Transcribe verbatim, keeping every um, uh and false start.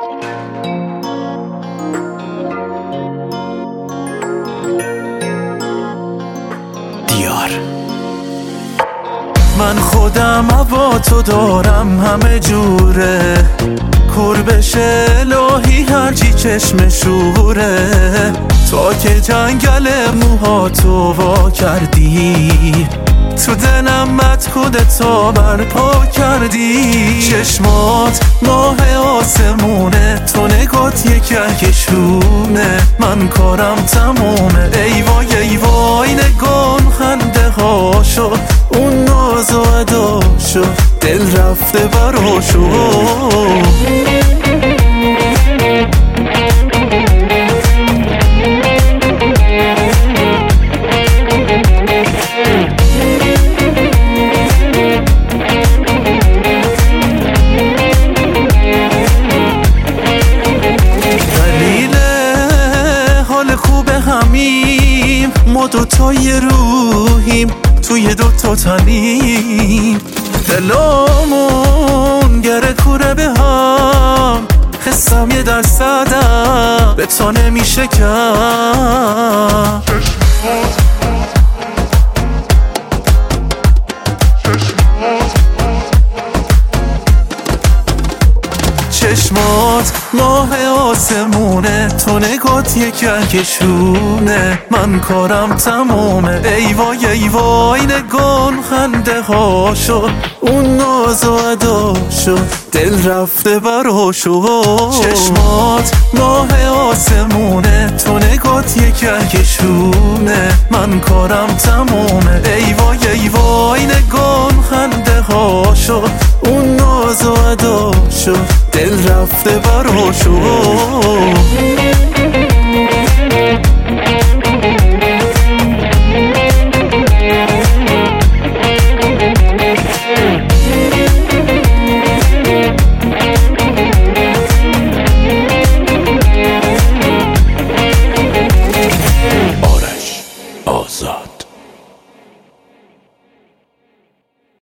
دیار من خودم با تو دارم همه جوره، کور بشه الهی هرچی چشم شوره. تا که جنگل موها تو وا کردی، تو دلم مدخود تا برپا کردی. چشمات ماه آسمونه، تو نگات یک کهکشونه. من کارم تمومه، ای وای ای وای نگام خنده هاشو، اون ناز و اداشو دل رفته براشو. ما دوتای روحیم توی دوتا تنیم، دلامون گره کوره به هم. حسم یه درصدم به تو نمیشه کم. چشمات ماه آسمونه، تو نگات یک کهکشونه. من کارم تمومه، ای وای ای وای نگان خنده هاشو، اون ناز و اداشو دل رفته براشو. چشمات ماه آسمونه، تو نگات یک کهکشونه. من کارم تمومه، ای وای ای وای نگان خنده هاشو، اون ناز و اداشو دل رفته براشو.